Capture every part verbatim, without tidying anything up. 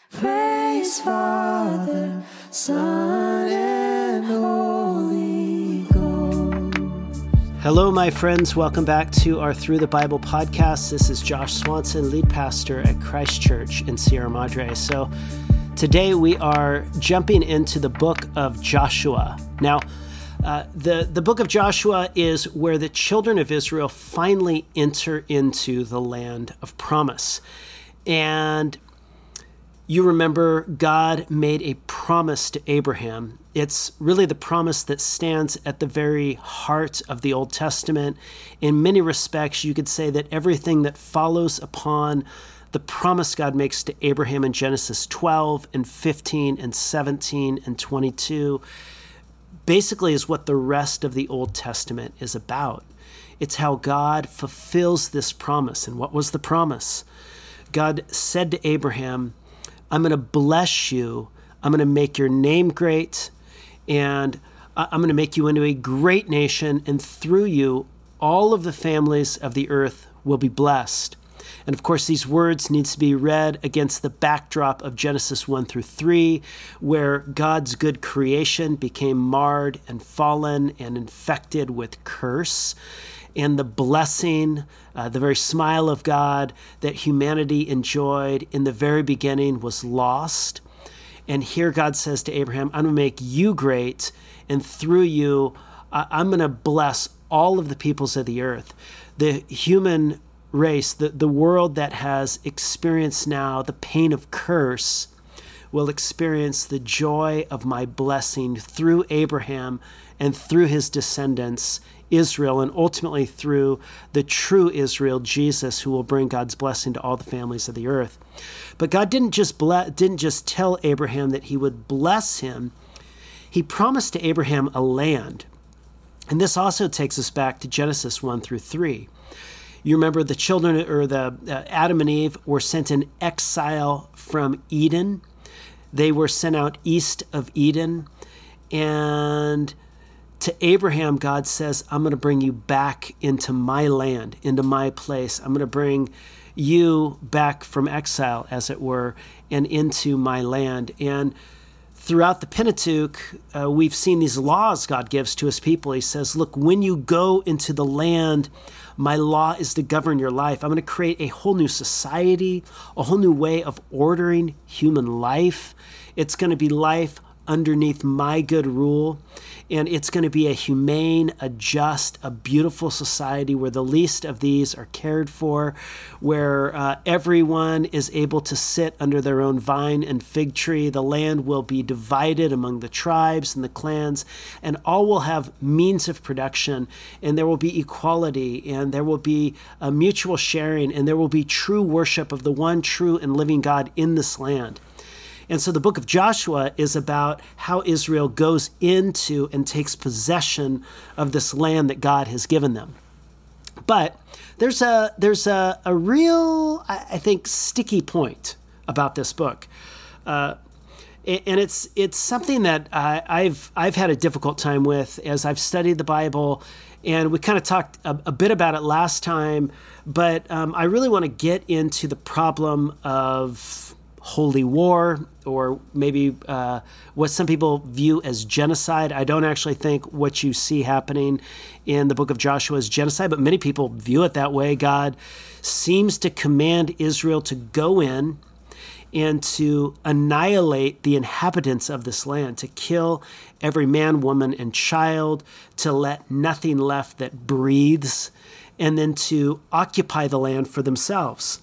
Praise Father, Son, and Holy Ghost. Hello, my friends. Welcome back to our Through the Bible podcast. This is Josh Swanson, lead pastor at Christ Church in Sierra Madre. So today we are jumping into the book of Joshua. Now, uh, the, the book of Joshua is where the children of Israel finally enter into the land of promise. And you remember God made a promise to Abraham. It's really the promise that stands at the very heart of the Old Testament. In many respects, you could say that everything that follows upon the promise God makes to Abraham in Genesis twelve and fifteen and seventeen and twenty-two basically is what the rest of the Old Testament is about. It's how God fulfills this promise. And what was the promise? God said to Abraham, I'm going to bless you. I'm going to make your name great, and I'm going to make you into a great nation, and through you, all of the families of the earth will be blessed. And of course, these words need to be read against the backdrop of Genesis one through three, where God's good creation became marred and fallen and infected with curse. And the blessing, uh, the very smile of God that humanity enjoyed in the very beginning was lost. And here God says to Abraham, I'm going to make you great, and through you, I- I'm going to bless all of the peoples of the earth. The human race, the, the world that has experienced now the pain of curse, will experience the joy of my blessing through Abraham and through his descendants, Israel, and ultimately through the true Israel, Jesus, who will bring God's blessing to all the families of the earth. But God didn't just ble- didn't just tell Abraham that he would bless him. He promised to Abraham a land. And this also takes us back to Genesis one through three. You remember the children, or the uh, Adam and Eve were sent in exile from Eden. They were sent out east of Eden, and to Abraham, God says, I'm going to bring you back into my land, into my place. I'm going to bring you back from exile, as it were, and into my land. And throughout the Pentateuch, uh, we've seen these laws God gives to his people. He says, look, when you go into the land, my law is to govern your life. I'm going to create a whole new society, a whole new way of ordering human life. It's going to be life underneath my good rule. And it's going to be a humane, a just, a beautiful society where the least of these are cared for, where uh, everyone is able to sit under their own vine and fig tree. The land will be divided among the tribes and the clans, and all will have means of production, and there will be equality, and there will be a mutual sharing, and there will be true worship of the one true and living God in this land. And so the book of Joshua is about how Israel goes into and takes possession of this land that God has given them. But there's a there's a, a real, I think, sticky point about this book. Uh, and it's it's something that I, I've I've had a difficult time with as I've studied the Bible. And we kind of talked a, a bit about it last time. But um, I really want to get into the problem of holy war, or maybe uh, what some people view as genocide. I don't actually think what you see happening in the book of Joshua is genocide, but many people view it that way. God seems to command Israel to go in and to annihilate the inhabitants of this land, to kill every man, woman, and child, to let nothing left that breathes, and then to occupy the land for themselves.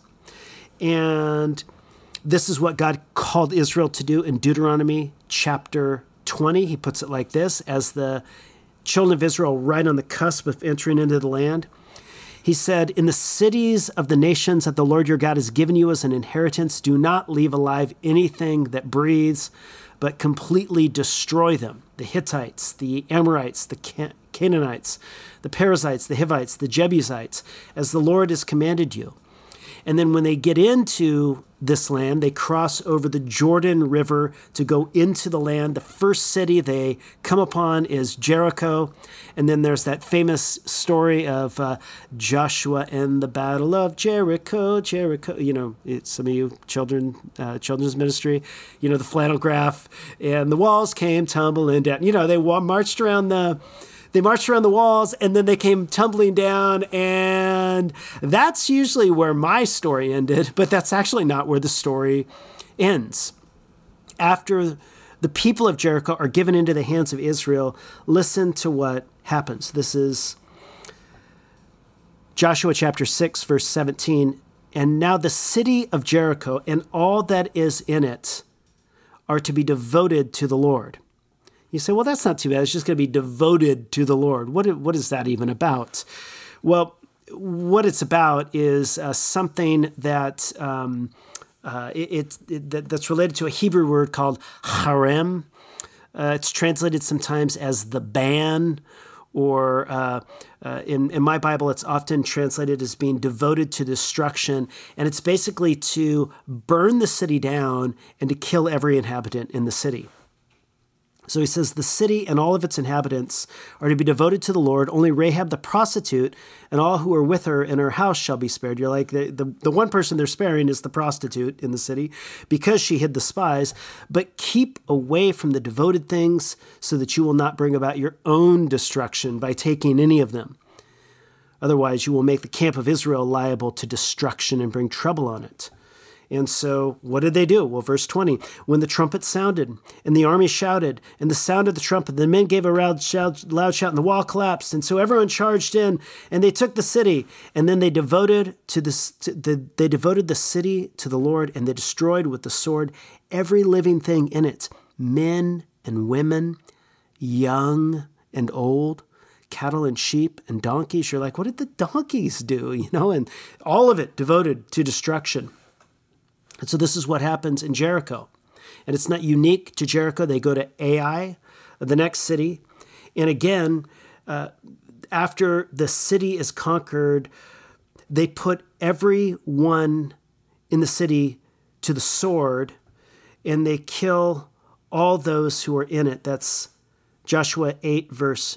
And this is what God called Israel to do in Deuteronomy chapter twenty. He puts it like this, as the children of Israel right on the cusp of entering into the land. He said, in the cities of the nations that the Lord your God has given you as an inheritance, do not leave alive anything that breathes, but completely destroy them. The Hittites, the Amorites, the Can- Canaanites, the Perizzites, the Hivites, the Jebusites, as the Lord has commanded you. And then when they get into this land, they cross over the Jordan River to go into the land. The first city they come upon is Jericho. And then there's that famous story of uh, Joshua and the Battle of Jericho, Jericho. You know, it's some of you children, uh, children's ministry, you know, the flannel graph. And the walls came tumbling down. You know, they wa- marched around the... They marched around the walls, and then they came tumbling down, and that's usually where my story ended, but that's actually not where the story ends. After the people of Jericho are given into the hands of Israel, listen to what happens. This is Joshua chapter six, verse seventeen. And now the city of Jericho and all that is in it are to be devoted to the Lord. You say, well, that's not too bad. It's just going to be devoted to the Lord. What, what is that even about? Well, what it's about is uh, something that um, uh, it, it, that, that's related to a Hebrew word called harem. Uh, it's translated sometimes as the ban, or uh, uh, in, in my Bible, it's often translated as being devoted to destruction. And it's basically to burn the city down and to kill every inhabitant in the city. So he says, the city and all of its inhabitants are to be devoted to the Lord. Only Rahab the prostitute and all who are with her in her house shall be spared. You're like, the, the, the one person they're sparing is the prostitute in the city because she hid the spies. But keep away from the devoted things so that you will not bring about your own destruction by taking any of them. Otherwise, you will make the camp of Israel liable to destruction and bring trouble on it. And so what did they do? Well, verse twenty, when the trumpet sounded and the army shouted and the sound of the trumpet, the men gave a loud shout, loud shout and the wall collapsed. And so everyone charged in and they took the city. And then they devoted to this, to the, they devoted the city to the Lord, and they destroyed with the sword every living thing in it, men and women, young and old, cattle and sheep and donkeys. You're like, what did the donkeys do? You know, and all of it devoted to destruction. And so this is what happens in Jericho. And it's not unique to Jericho. They go to Ai, the next city. And again, uh, after the city is conquered, they put everyone in the city to the sword, and they kill all those who are in it. That's Joshua eight, verse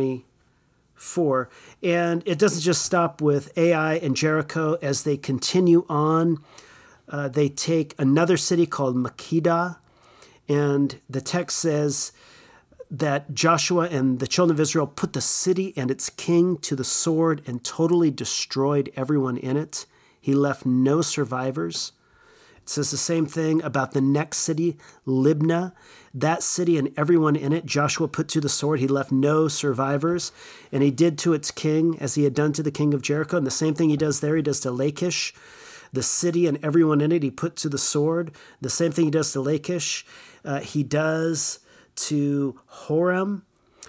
twenty-four. And it doesn't just stop with Ai and Jericho. As they continue on, Uh, they take another city called Makkedah, and the text says that Joshua and the children of Israel put the city and its king to the sword and totally destroyed everyone in it. He left no survivors. It says the same thing about the next city, Libnah. That city and everyone in it, Joshua put to the sword. He left no survivors. And he did to its king as he had done to the king of Jericho. And the same thing he does there, he does to Lachish. The city and everyone in it, he put to the sword. The same thing he does to Lachish, uh, he does to Horem,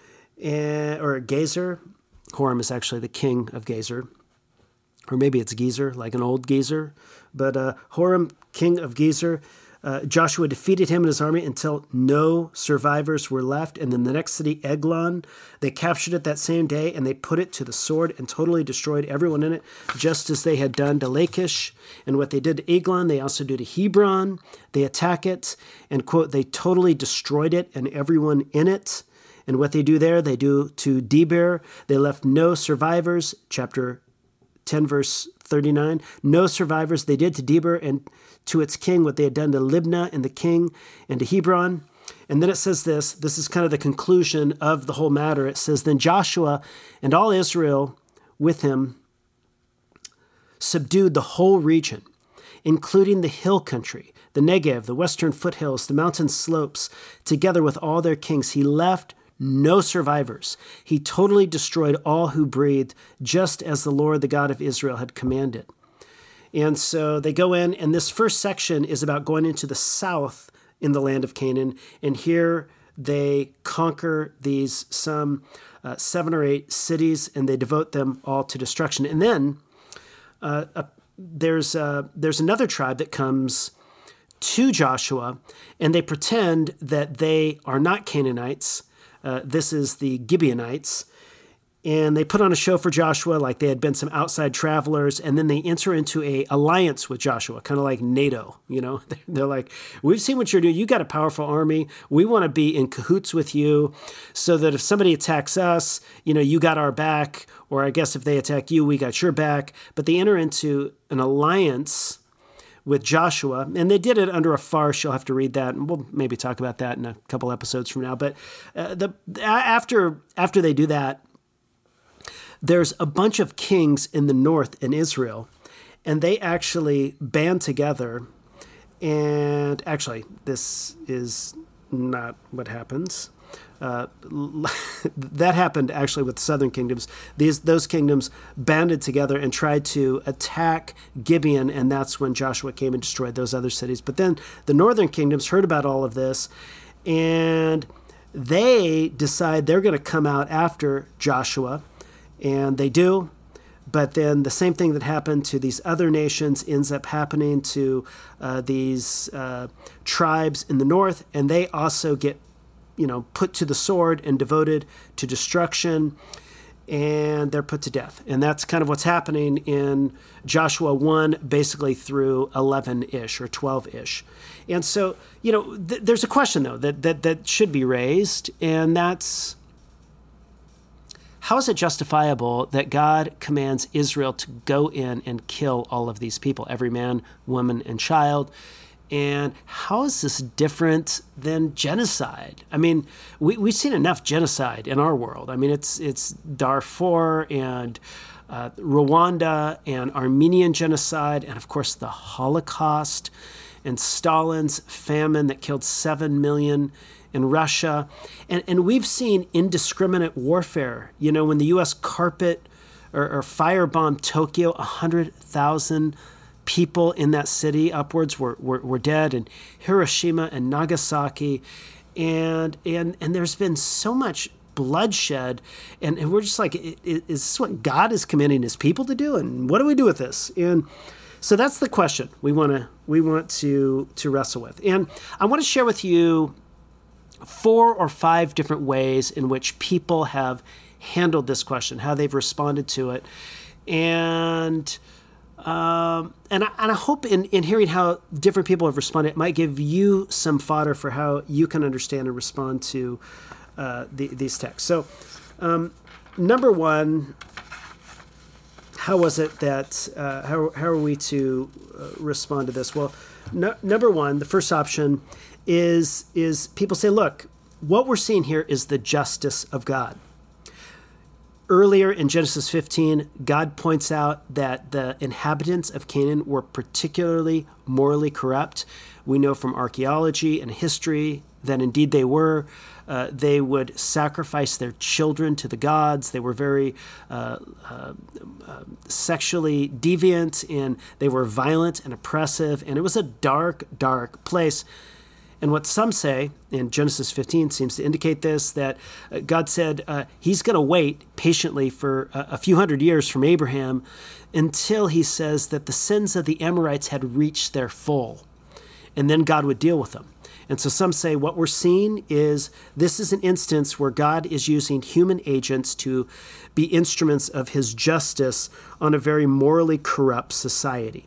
and, or Gezer. Horem is actually the king of Gezer. Or maybe it's Gezer, like an old Gezer. But uh, Horem, king of Gezer, uh, Joshua defeated him and his army until no survivors were left. And then the next city, Eglon, they captured it that same day, and they put it to the sword and totally destroyed everyone in it, just as they had done to Lachish. And what they did to Eglon, they also do to Hebron. They attack it, and, quote, they totally destroyed it and everyone in it. And what they do there, they do to Debir. They left no survivors, chapter ten, verse thirty-nine. No survivors. They did to Debir and to its king what they had done to Libnah and the king and to Hebron. And then it says this, this is kind of the conclusion of the whole matter. It says, then Joshua and all Israel with him subdued the whole region, including the hill country, the Negev, the western foothills, the mountain slopes, together with all their kings. He left no survivors. He totally destroyed all who breathed, just as the Lord, the God of Israel, had commanded. And so they go in, and this first section is about going into the south in the land of Canaan. And here they conquer these some uh, seven or eight cities, and they devote them all to destruction. And then uh, uh, there's uh, there's another tribe that comes to Joshua, and they pretend that they are not Canaanites. Uh, this is the Gibeonites. and they put on a show for Joshua, like they had been some outside travelers, and then they enter into a alliance with Joshua, kind of like NATO. You know, they're like, we've seen what you're doing. You got a powerful army. We want to be in cahoots with you, so that if somebody attacks us, you know, you got our back. Or I guess if they attack you, we got your back. But they enter into an alliance with Joshua, and they did it under a farce. You'll have to read that, and we'll maybe talk about that in a couple episodes from now. But uh, the after after they do that, there's a bunch of kings in the north in Israel, and they actually band together. And actually, this is not what happens. Uh, that happened actually with southern kingdoms. These those kingdoms banded together and tried to attack Gibeon, and that's when Joshua came and destroyed those other cities. But then the northern kingdoms heard about all of this, and they decide they're going to come out after Joshua, and they do. But then the same thing that happened to these other nations ends up happening to uh, these uh, tribes in the north, and they also get, you know, put to the sword and devoted to destruction, and they're put to death. And that's kind of what's happening in Joshua one, basically through eleven-ish or twelve-ish. And so, you know, th- there's a question, though, that, that that should be raised, and that's, how is it justifiable that God commands Israel to go in and kill all of these people, every man, woman, and child? And how is this different than genocide? I mean, we, we've seen enough genocide in our world. I mean, it's it's Darfur and uh, Rwanda and Armenian genocide, and of course the Holocaust and Stalin's famine that killed seven million in Russia. And, and we've seen indiscriminate warfare. You know, when the U S carpet or, or firebombed Tokyo, one hundred thousand people in that city upwards were, were, were dead, and Hiroshima and Nagasaki. And and and there's been so much bloodshed, and, and we're just like, is this what God is commanding his people to do? And what do we do with this? And so that's the question we want to we want to to wrestle with. And I want to share with you four or five different ways in which people have handled this question, how they've responded to it. And Um, and, I, and I hope in, in hearing how different people have responded, it might give you some fodder for how you can understand and respond to uh, the, these texts. So, um, number one, how was it that, uh, how, how are we to uh, respond to this? Well, no, number one, the first option is, is people say, look, what we're seeing here is the justice of God. Earlier in Genesis fifteen, God points out that the inhabitants of Canaan were particularly morally corrupt. We know from archaeology and history that indeed they were. Uh, they would sacrifice their children to the gods. They were very uh, uh, uh, sexually deviant, and they were violent and oppressive, and it was a dark, dark place. And what some say, and Genesis fifteen seems to indicate this, that uh, God said uh, he's going to wait patiently for a, a few hundred years from Abraham until he says that the sins of the Amorites had reached their full, and then God would deal with them. And so some say what we're seeing is this is an instance where God is using human agents to be instruments of his justice on a very morally corrupt society.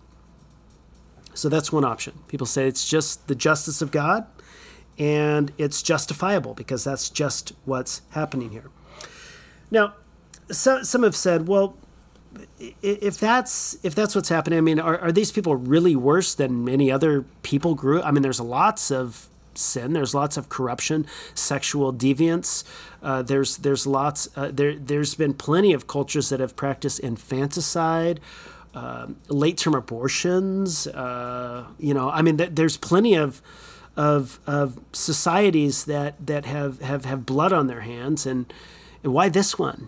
So that's one option. People say it's just the justice of God, and it's justifiable because that's just what's happening here. Now, so, some have said, well, if that's if that's what's happening, I mean, are, are these people really worse than any other people group? I mean, there's lots of sin. There's lots of corruption, sexual deviance. Uh, there's there's lots. Uh, there there's been plenty of cultures that have practiced infanticide. Uh, late-term abortions, uh, you know, I mean, th- there's plenty of of of societies that that have, have, have blood on their hands, and, and why this one?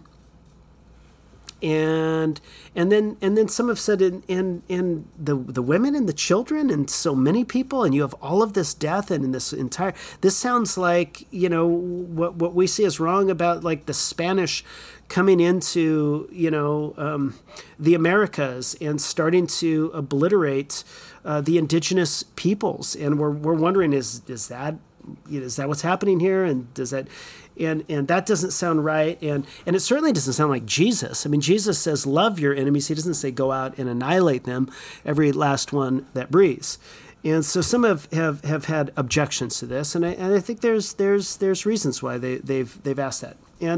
And and then and then some have said in in, in the the women and the children and so many people, and you have all of this death and in this entire. This sounds like, you know, what what we see as wrong about like the Spanish coming into, you know, um, the Americas and starting to obliterate uh, the indigenous peoples, and we're we're wondering is is that you know, is that what's happening here? And does that, and and that doesn't sound right. And and it certainly doesn't sound like Jesus. I mean, Jesus says, love your enemies. He doesn't say go out and annihilate them, every last one that breathes. And so some have, have, have had objections to this, and I and I think there's there's there's reasons why they they've they've asked that. And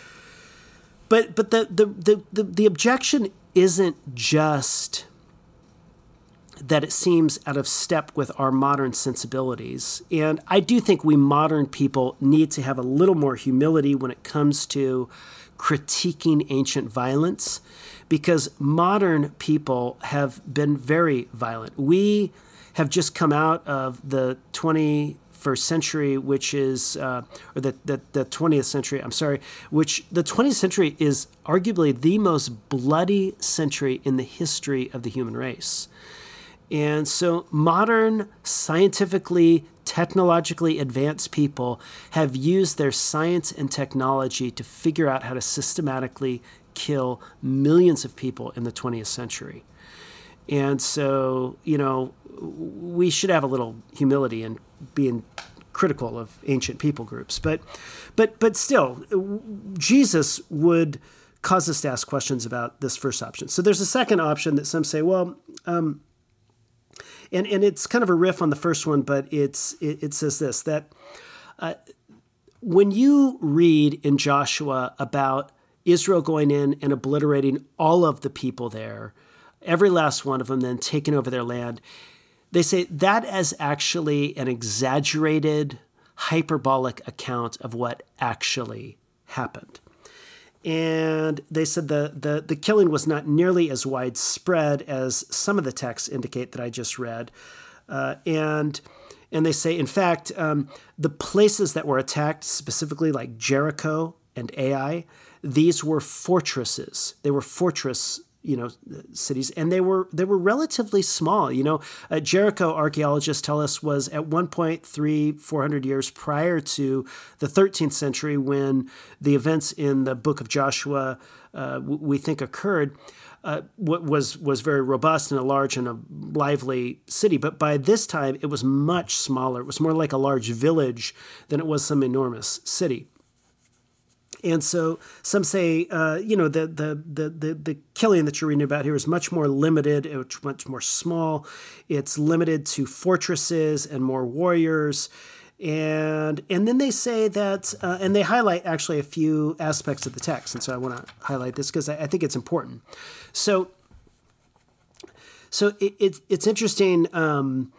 but but the the the the, the objection isn't just that it seems out of step with our modern sensibilities. And I do think we modern people need to have a little more humility when it comes to critiquing ancient violence, because modern people have been very violent. We have just come out of the twenty-first century, which is, uh, or the, the, the twentieth century, I'm sorry, which the twentieth century is arguably the most bloody century in the history of the human race. And so modern, scientifically, technologically advanced people have used their science and technology to figure out how to systematically kill millions of people in the twentieth century. And so, you know, we should have a little humility in being critical of ancient people groups. But, but, but still, Jesus would cause us to ask questions about this first option. So there's a second option that some say, well, um, and and it's kind of a riff on the first one, but it's it, it says this, that uh, when you read in Joshua about Israel going in and obliterating all of the people there, every last one of them, then taking over their land, they say that is actually an exaggerated, hyperbolic account of what actually happened. And they said the, the, the killing was not nearly as widespread as some of the texts indicate that I just read. Uh, and and they say, in fact, um, the places that were attacked, specifically like Jericho and Ai, these were fortresses. They were fortress you know, cities, and they were they were relatively small. You know, uh, Jericho, archaeologists tell us, was at one point three, four hundred years prior to the thirteenth century, when the events in the book of Joshua uh, we think occurred. Uh, was was very robust and a large and a lively city, but by this time it was much smaller. It was more like a large village than it was some enormous city. And so some say, uh, you know, the, the the the the killing that you're reading about here is much more limited. It's much more small. It's limited to fortresses and more warriors. And and then they say that, uh, and they highlight actually a few aspects of the text. And so I want to highlight this because I, I think it's important. So so it, it it's interesting. Um,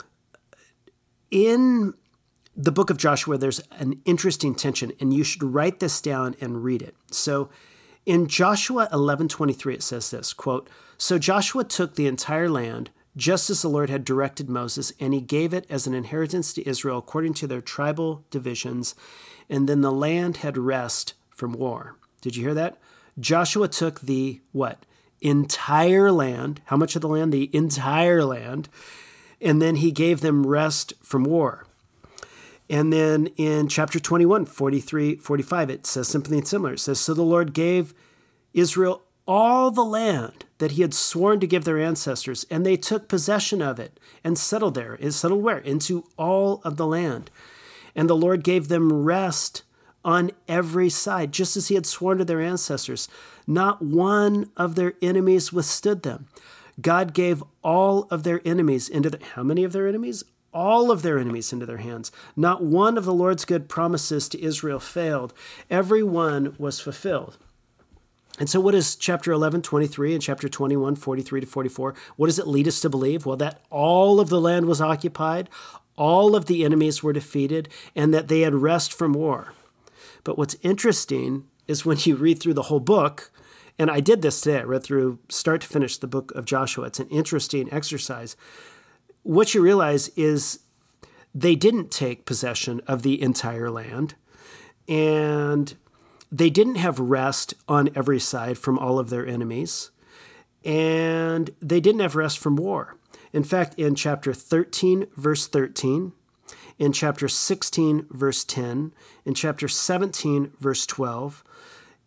in the book of Joshua, there's an interesting tension, and you should write this down and read it. So in Joshua eleven twenty-three, it says this, quote, "So Joshua took the entire land, just as the Lord had directed Moses, and he gave it as an inheritance to Israel according to their tribal divisions, and then the land had rest from war." Did you hear that? Joshua took the, what? Entire land. How much of the land? The entire land. And then he gave them rest from war. And then in chapter twenty-one, forty-three, forty-five, it says something similar. It says, "So the Lord gave Israel all the land that he had sworn to give their ancestors, and they took possession of it and settled there." And settled where? Into all of the land. "And the Lord gave them rest on every side, just as he had sworn to their ancestors. Not one of their enemies withstood them." God gave all of their enemies into the, how many of their enemies? All of their enemies into their hands. Not one of the Lord's good promises to Israel failed. Every one was fulfilled. And so what is chapter eleven twenty-three and chapter twenty-one forty-three to forty-four? What does it lead us to believe? Well, that all of the land was occupied, all of the enemies were defeated, and that they had rest from war. But what's interesting is when you read through the whole book, and I did this today, I read through start to finish the book of Joshua. It's an interesting exercise. What you realize is they didn't take possession of the entire land, and they didn't have rest on every side from all of their enemies, and they didn't have rest from war. In fact, in chapter thirteen, verse thirteen, in chapter sixteen, verse ten, in chapter seventeen, verse twelve,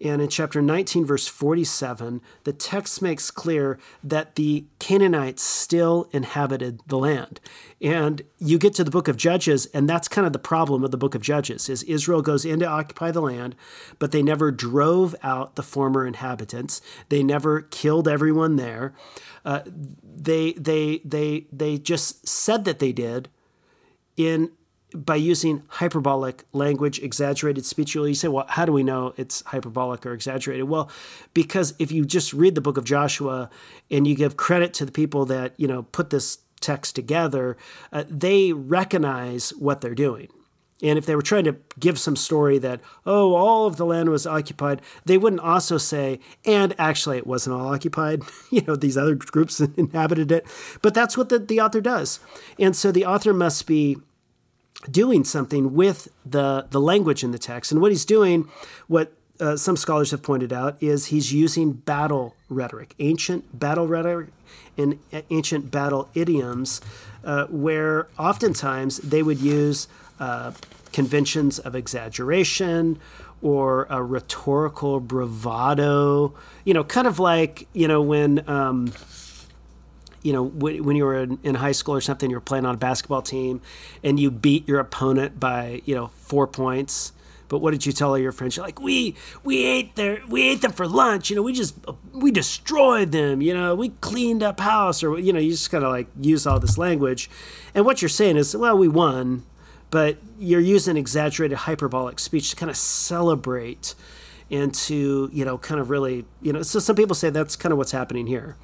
And in chapter nineteen, verse forty-seven, the text makes clear that the Canaanites still inhabited the land. And you get to the book of Judges, and that's kind of the problem of the book of Judges, is Israel goes in to occupy the land, but they never drove out the former inhabitants. They never killed everyone there. Uh, they, they, they, they just said that they did in by using hyperbolic language, exaggerated speech. You say, well, how do we know it's hyperbolic or exaggerated? Well, because if you just read the book of Joshua and you give credit to the people that, you know, put this text together, uh, they recognize what they're doing. And if they were trying to give some story that, oh, all of the land was occupied, they wouldn't also say, and actually it wasn't all occupied. You know, these other groups inhabited it. But that's what the, the author does. And so the author must be doing something with the, the language in the text. And what he's doing, what uh, some scholars have pointed out, is he's using battle rhetoric, ancient battle rhetoric and ancient battle idioms, uh, where oftentimes they would use uh, conventions of exaggeration or a rhetorical bravado, you know, kind of like, you know, when... Um, you know, when you were in, in high school or something, you were playing on a basketball team and you beat your opponent by, you know, four points. But what did you tell all your friends? You're like, we we ate their we ate them for lunch. You know, we just we destroyed them. You know, we cleaned up house, or you know, you just kind of like use all this language. And what you're saying is, well, we won, but you're using exaggerated hyperbolic speech to kind of celebrate and to, you know, kind of really, you know. So some people say that's kind of what's happening here,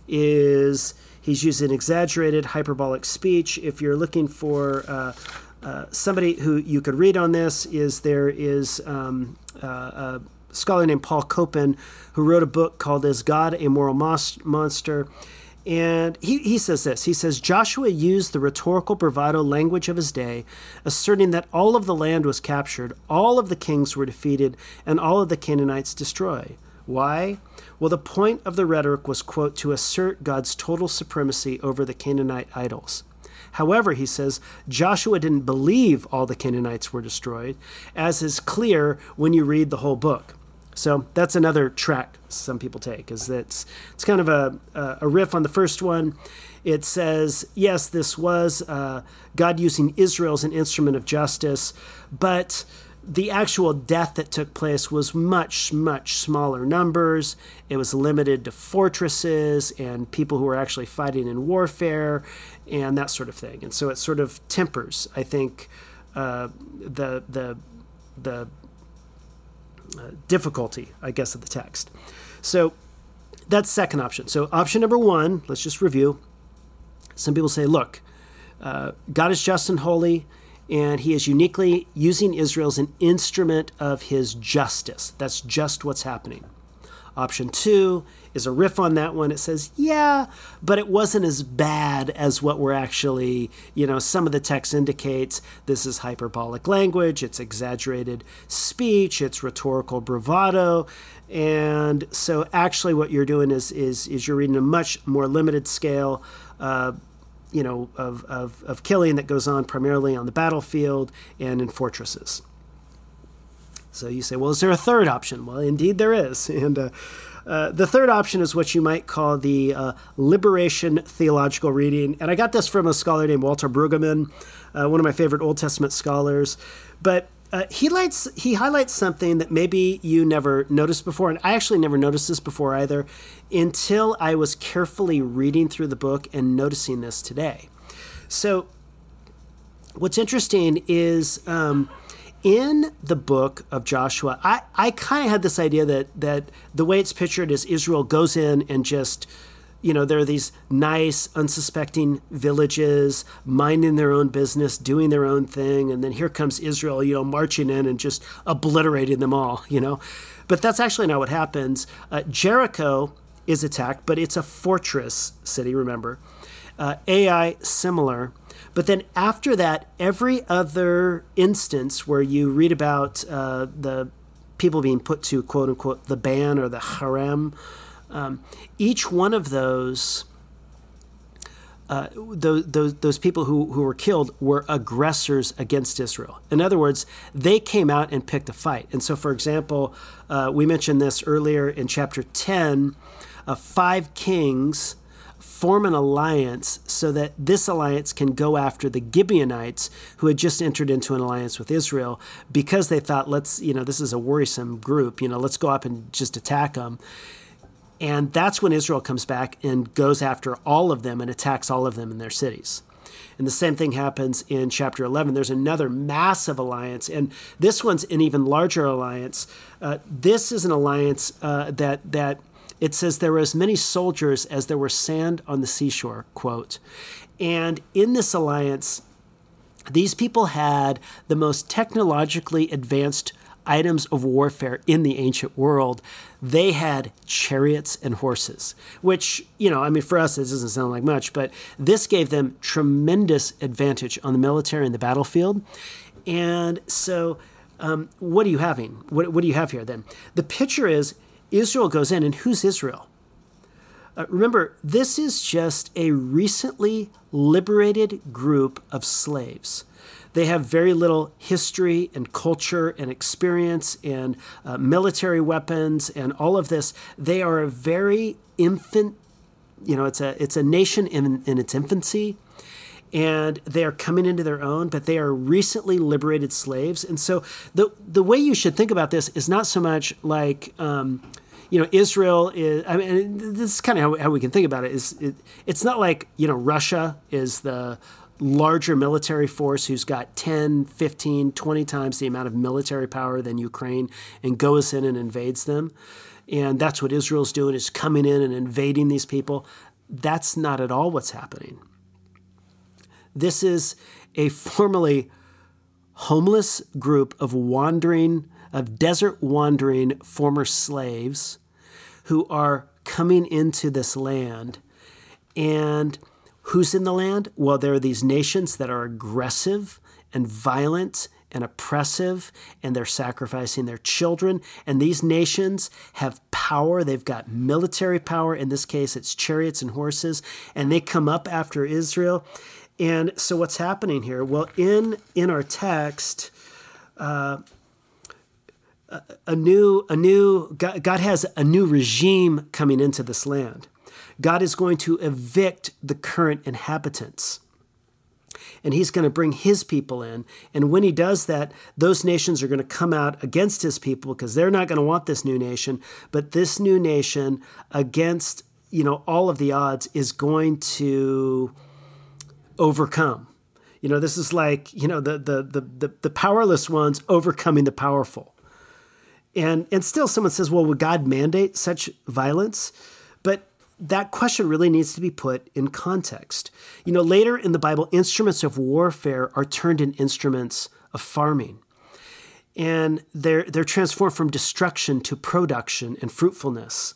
is he's using exaggerated hyperbolic speech. If you're looking for uh, uh, somebody who you could read on this, is there is um, uh, a scholar named Paul Copan who wrote a book called Is God a Moral Mos- Monster? And he, he says this. He says, Joshua used the rhetorical bravado language of his day, asserting that all of the land was captured, all of the kings were defeated, and all of the Canaanites destroyed. Why? Well, the point of the rhetoric was, quote, to assert God's total supremacy over the Canaanite idols. However, he says, Joshua didn't believe all the Canaanites were destroyed, as is clear when you read the whole book. So that's another track some people take, is that it's, it's kind of a, a riff on the first one. It says, yes, this was uh, God using Israel as an instrument of justice, but the actual death that took place was much, much smaller numbers. It was limited to fortresses and people who were actually fighting in warfare and that sort of thing. And so it sort of tempers, I think, uh, the the the uh, difficulty, I guess, of the text. So that's second option. So option number one, let's just review. Some people say, look, uh, God is just and holy, and he is uniquely using Israel as an instrument of his justice. That's just what's happening. Option two is a riff on that one. It says, yeah, but it wasn't as bad as what we're actually, you know, some of the text indicates. This is hyperbolic language, it's exaggerated speech, it's rhetorical bravado. And so actually what you're doing is is, is you're reading a much more limited scale uh, you know, of, of, of killing that goes on primarily on the battlefield and in fortresses. So you say, well, is there a third option? Well, indeed there is. And uh, uh, the third option is what you might call the uh, liberation theological reading. And I got this from a scholar named Walter Brueggemann, uh, one of my favorite Old Testament scholars. But uh, he, lights, he highlights something that maybe you never noticed before. And I actually never noticed this before either, until I was carefully reading through the book and noticing this today. So what's interesting is um, in the book of Joshua, I, I kind of had this idea that that the way it's pictured is Israel goes in and just, you know, there are these nice, unsuspecting villages, minding their own business, doing their own thing, and then here comes Israel, you know, marching in and just obliterating them all, you know. But that's actually not what happens. Uh, Jericho is attacked, but it's a fortress city, remember. Uh, Ai, similar. But then after that, every other instance where you read about uh, the people being put to, quote unquote, the ban or the harem, um, each one of those uh, those, those those people who, who were killed were aggressors against Israel. In other words, they came out and picked a fight. And so, for example, uh, we mentioned this earlier in chapter ten, uh, five kings form an alliance so that this alliance can go after the Gibeonites who had just entered into an alliance with Israel, because they thought, let's, you know, this is a worrisome group, you know, let's go up and just attack them. And that's when Israel comes back and goes after all of them and attacks all of them in their cities. And the same thing happens in chapter eleven. There's another massive alliance, and this one's an even larger alliance. Uh, this is an alliance uh, that that it says there were as many soldiers as there were sand on the seashore, quote. And in this alliance, these people had the most technologically advanced items of warfare in the ancient world. They had chariots and horses, which, you know, I mean, for us, this doesn't sound like much, but this gave them tremendous advantage on the military and the battlefield. And so um, what are you having? What, what do you have here then? The picture is Israel goes in, and who's Israel? Uh, remember, this is just a recently liberated group of slaves. They have very little history and culture and experience and uh, military weapons and all of this. They are a very infant, you know, it's a it's a nation in, in its infancy, and they are coming into their own, but they are recently liberated slaves. And so the the way you should think about this is not so much like, um, you know, Israel is, I mean, this is kind of how, how we can think about it, is it, it's not like, you know, Russia is the larger military force who's got ten, fifteen, twenty times the amount of military power than Ukraine and goes in and invades them. And that's what Israel's doing, is coming in and invading these people. That's not at all what's happening. This is a formerly homeless group of wandering, of desert wandering former slaves who are coming into this land. And who's in the land? Well, there are these nations that are aggressive and violent and oppressive, and they're sacrificing their children. And these nations have power. They've got military power. In this case, it's chariots and horses, and they come up after Israel. And so what's happening here? Well, in, in our text, uh, a, a new, a new God, God has a new regime coming into this land. God is going to evict the current inhabitants, and he's going to bring his people in. And when he does that, those nations are going to come out against his people because they're not going to want this new nation. But this new nation, against, you know, all of the odds, is going to overcome. You know, this is like, you know, the the the the, the powerless ones overcoming the powerful. And and still someone says, well, would God mandate such violence? But that question really needs to be put in context. You know, later in the Bible, instruments of warfare are turned into instruments of farming. And they're they're transformed from destruction to production and fruitfulness.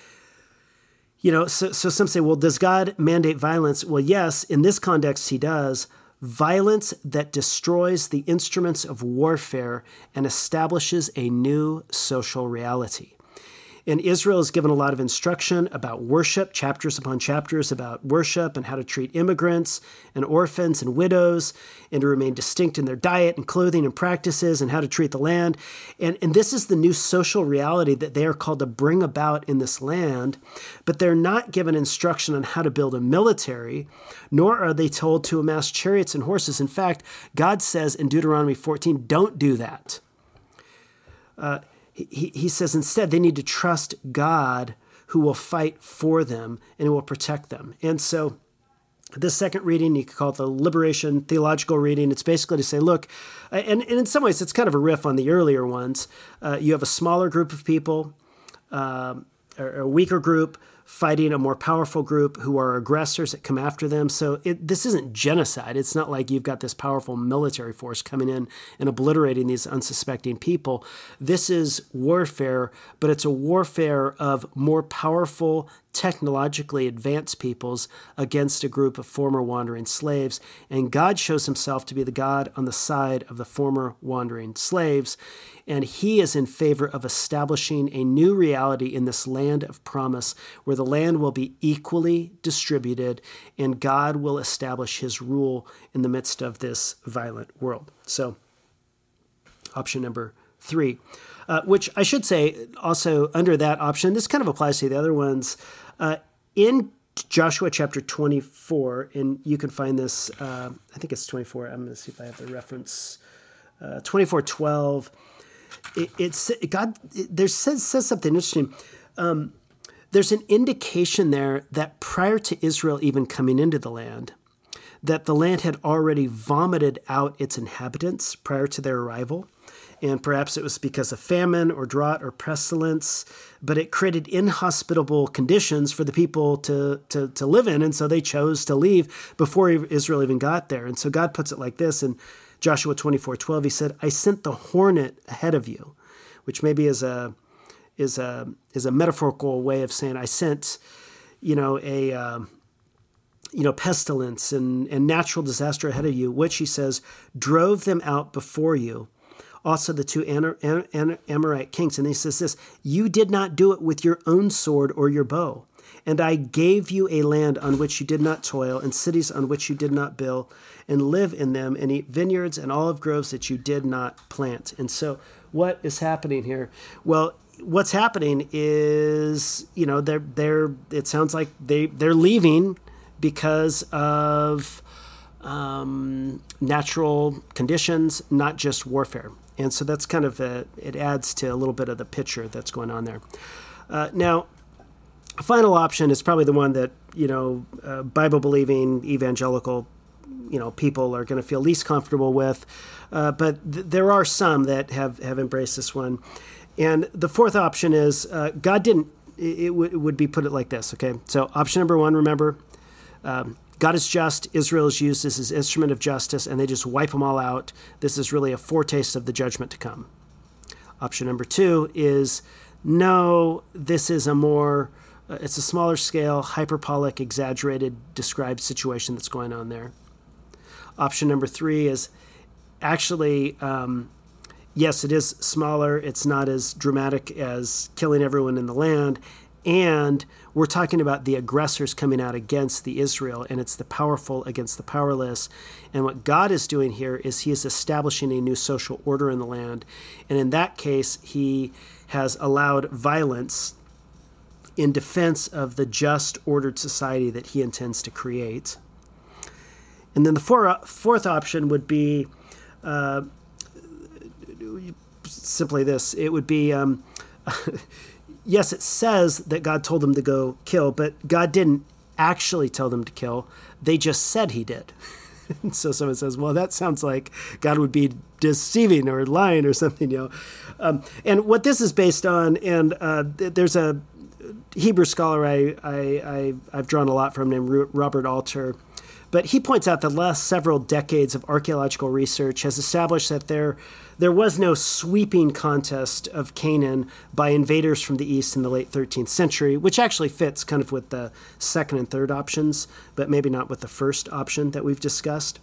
You know, so, so some say, well, does God mandate violence? Well, yes, in this context, he does. Violence that destroys the instruments of warfare and establishes a new social reality. And Israel is given a lot of instruction about worship, chapters upon chapters about worship and how to treat immigrants and orphans and widows, and to remain distinct in their diet and clothing and practices, and how to treat the land. And, and this is the new social reality that they are called to bring about in this land. But they're not given instruction on how to build a military, nor are they told to amass chariots and horses. In fact, God says in Deuteronomy fourteen, don't do that. Uh, He, he says instead they need to trust God, who will fight for them and who will protect them. And so this second reading, you could call it the liberation theological reading. It's basically to say, look, and, and in some ways it's kind of a riff on the earlier ones. Uh, you have a smaller group of people, um, or a weaker group, fighting a more powerful group who are aggressors that come after them. So it, this isn't genocide. It's not like you've got this powerful military force coming in and obliterating these unsuspecting people. This is warfare, but it's a warfare of more powerful technologically advanced peoples against a group of former wandering slaves. And God shows himself to be the God on the side of the former wandering slaves. And he is in favor of establishing a new reality in this land of promise where the land will be equally distributed and God will establish his rule in the midst of this violent world. So, option number three, uh, which I should say also under that option, this kind of applies to the other ones. Uh, in Joshua chapter twenty-four, and you can find this, uh, I think it's twenty-four. I'm going to see if I have the reference. Uh, twenty-four twelve. It, it's God. It, there says says something interesting. Um, there's an indication there that prior to Israel even coming into the land, that the land had already vomited out its inhabitants prior to their arrival. And perhaps it was because of famine or drought or pestilence, but it created inhospitable conditions for the people to, to, to live in. And so they chose to leave before Israel even got there. And so God puts it like this in Joshua twenty-four twelve. He said, I sent the hornet ahead of you, which maybe is a, is a, is a metaphorical way of saying I sent, you know, a, um, you know, pestilence and, and natural disaster ahead of you, which he says, drove them out before you. Also the two Amorite kings. And he says this, you did not do it with your own sword or your bow. And I gave you a land on which you did not toil, and cities on which you did not build, and live in them, and eat vineyards and olive groves that you did not plant. And so what is happening here? Well, what's happening is, you know, they're, they're, it sounds like they, they're leaving because of um, natural conditions, not just warfare. And so that's kind of, a, it adds to a little bit of the picture that's going on there. Uh, now, a final option is probably the one that, you know, uh, Bible-believing evangelical, you know, people are going to feel least comfortable with. Uh, but th- there are some that have, have embraced this one. And the fourth option is uh, God didn't, it, it, w- it would be put it like this, okay? So option number one, remember, um, God is just, Israel is used as his instrument of justice, and they just wipe them all out. This is really a foretaste of the judgment to come. Option number two is, no, this is a more, uh, it's a smaller scale, hyperbolic, exaggerated, described situation that's going on there. Option number three is, actually, um, yes, it is smaller. It's not as dramatic as killing everyone in the land. And we're talking about the aggressors coming out against the Israel, and it's the powerful against the powerless. And what God is doing here is he is establishing a new social order in the land. And in that case, he has allowed violence in defense of the just, ordered society that he intends to create. And then the four, fourth option would be uh, simply this. It would be... Um, Yes, it says that God told them to go kill, but God didn't actually tell them to kill. They just said he did. And so someone says, well, that sounds like God would be deceiving or lying or something, you know. Um, and what this is based on, and uh, there's a Hebrew scholar I, I, I, I've drawn a lot from named Robert Alter, but he points out that the last several decades of archaeological research has established that there There was no sweeping contest of Canaan by invaders from the east in the late thirteenth century, which actually fits kind of with the second and third options, but maybe not with the first option that we've discussed.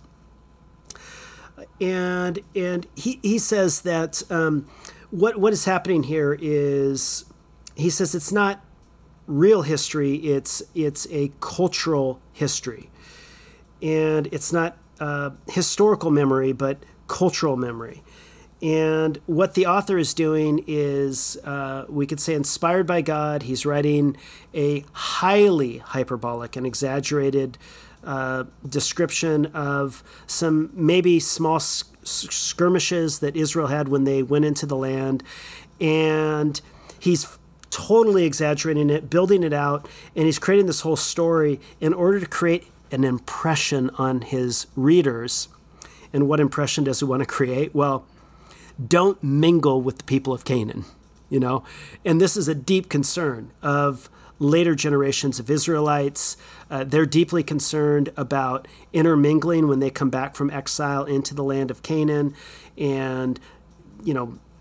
And and he, he says that um, what what is happening here is, he says it's not real history, it's it's a cultural history. And it's not uh, historical memory, but cultural memory. And what the author is doing is, uh, we could say, inspired by God. He's writing a highly hyperbolic and exaggerated uh, description of some maybe small s- skirmishes that Israel had when they went into the land. And he's totally exaggerating it, building it out, and he's creating this whole story in order to create an impression on his readers. And what impression does he want to create? Well, don't mingle with the people of Canaan, you know? And this is a deep concern of later generations of Israelites. Uh, they're deeply concerned about intermingling when they come back from exile into the land of Canaan. And, you know,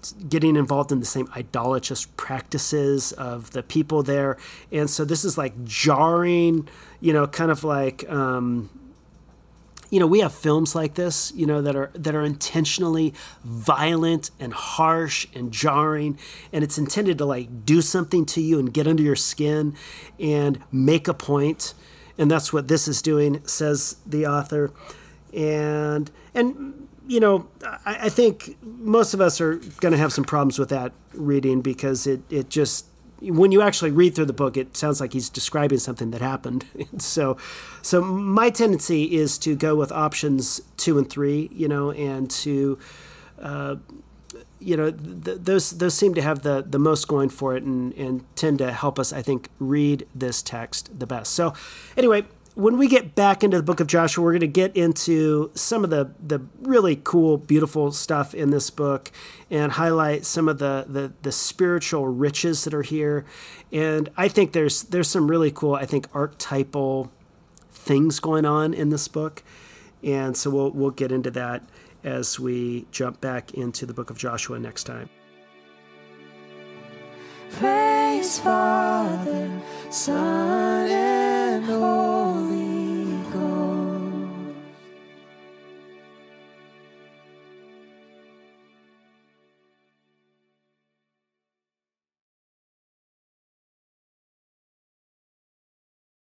getting involved in the same idolatrous practices of the people there. And so this is like jarring, you know, kind of like, um, you know, we have films like this, you know, that are that are intentionally violent and harsh and jarring, and it's intended to like do something to you and get under your skin and make a point. And that's what this is doing, says the author. And and you know, I, I think most of us are going to have some problems with that reading, because it it just, when you actually read through the book, it sounds like he's describing something that happened. so, so my tendency is to go with options two and three, you know, and to, uh, you know, th- those those seem to have the, the most going for it, and, and tend to help us, I think, read this text the best. So, anyway, when we get back into the book of Joshua, we're going to get into some of the, the really cool, beautiful stuff in this book and highlight some of the, the, the spiritual riches that are here. And I think there's there's some really cool, I think, archetypal things going on in this book. And so we'll we'll get into that as we jump back into the book of Joshua next time. Praise Father, Son,